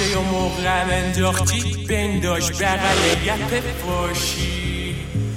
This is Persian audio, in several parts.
و موقعم انداختی بنداش بغل یپ باشی.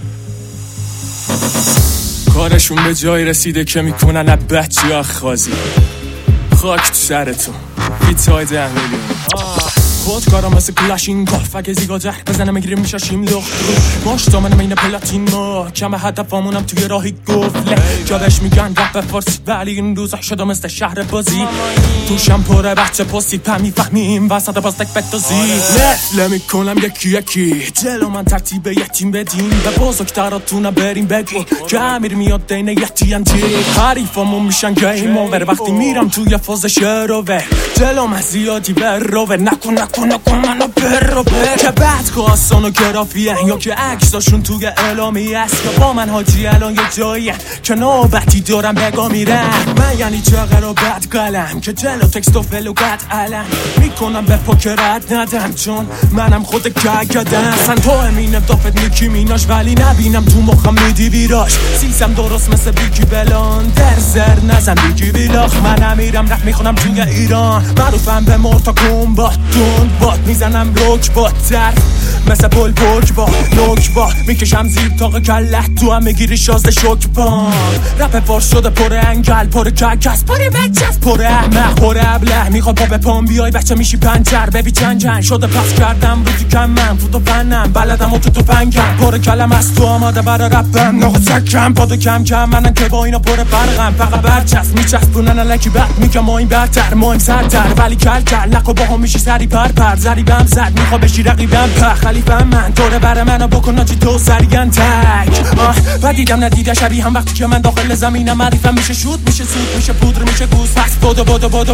کارشون به جای رسیده که میکنن از بچه ها خازی. خاک تو سرتون بیتای 10 میلیون خودکارا مثل کلاشین گلف اگه زیگا جهر بزنم میگیریم میشاشیم لخت رو ماش دامنم این پلاتین ما کم هدفامونم توی راهی گفله جادش میگن رپ فارسی ولی این روزا شده مثل شهر بازی توشم پره بچه پاسی میفهمیم وسط باز تک بتازی نفله میکنم یکی یکی جلو من ترتیب یتیم بدین به بزرگتراتونه بریم بگی که امیر میاد دین یتی انتی حریفامون میشن گیم اوور وقتی میرم توی فاز شروور جلو من زیادی بروور نکن منو برو که بعد کاسان و گرافیه یا که عکساشون توی اعلامی است که با من حاجی الان یه جاییه که نوبتی دارم بگا میرم من یعنی چقدر و بد قلم که جلو تکست و فلوگت علم میکنم به پاکرت ندم چون منم خود گگدم سن تو امینم دافت نیکی میناش ولی نبینم تو مخم میدی ویراش سیسم درست مثل بیکی بلان در زر نزن بیکی ویلاخ من امیرم رفت میخونم توی ایران معروفم به مرتا کمبات بات میزنم روک با تر مثل پل پوک با نوک با میکشم زیر تاق کلت تو هم میگیری شازده شک پام رپ فارس شده پر انگل پر ککس پر بچف پر احمق پر ابله میخواد پا به پام بیای بچه میشی پنچر ببی چنجن شده پس کردم روزی کم من فوتو فنم بلدم و تو پنگم پر کلم از تو آماده برا رپم نخو چکم پادو کم کم منم که با اینا پر فرقم فقط برچست میچسبونن الکی بد میگم ما این برتر ما این سرتر ولی کل لقو با هم میشی سری پر زریبم زد میخوا بشی رقیبم خلیفم من دوره بر منو بکن آجی تو سریعن تک و دیدم ندیده شبیه هم وقتی که من داخل زمینم معریفم میشه شود میشه سود میشه پودر میشه گوز پس بودو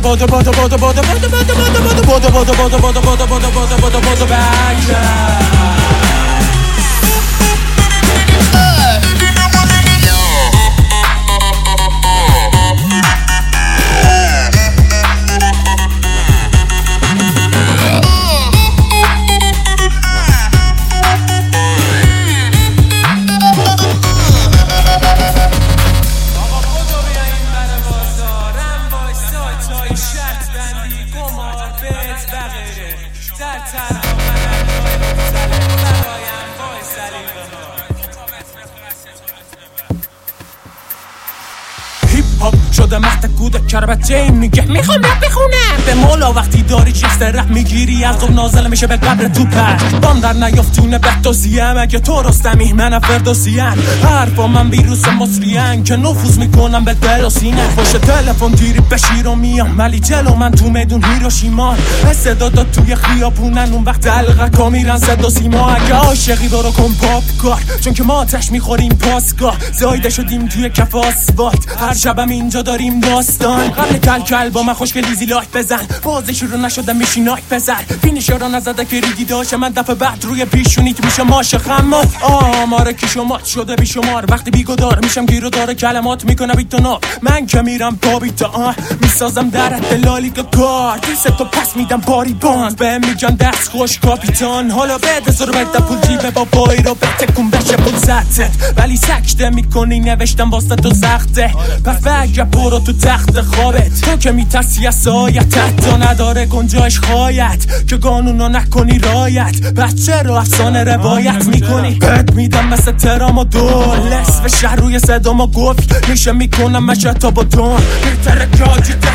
شده مهد کودک کربت این میگه میخوام رپ بخونم به مولا وقتی داری چیست رپ میگیری از قب نازل میشه به قبر تو پر باندر نیافتونه بهتازیم اگه تو رستمی من فردوسیم حرفا من ویروس مصریم که نفوذ میکنم به دل و سینه باشه تلفن تیری بشیر و میام ولی جلو من تو میدون هیروشیمان استعدادا توی خیابونن اون وقت حلقه کا میرن صدا سیما اگه عاشقی برو کن پاپ کار چون که ما آتش میخوریم پاسگاه زایده شدیم توی کف آسفالت هر شبم اینجا داریم داستان قبل کل با من خوشگلیزی لایک بزن بازی شروع نشده میشی نایک بزر فینیش رو نزده که ریدی داشه من دفعه بعد روی پیشونیت میشه ماش خمات آماره کی شمات شده بیشمار وقتی بیگدار میشم گیرو داره کلمات میکنه بیتوناب من که میرم پا بیتا میسازم در دلالی که کار دیست تو پس میدم باری باند به میگن دست خوش کاپیتان حالا بده سر بده پول جیبه با بایی رو بتکون بشه پول ستت ولی سکته میکنی نوشتم واسه تو سخته پس بگه برو تو تخت خوابت تو که میترسی از سایتت تو نداره گنجایش خواهد که قانونو نکنی رایت بچه رو افسانه روایت میکنی بد میدم مثل ترام و دول نصف شهر روی صدام و گفت میشه میکنم مشه تا با دون بهتره که آجی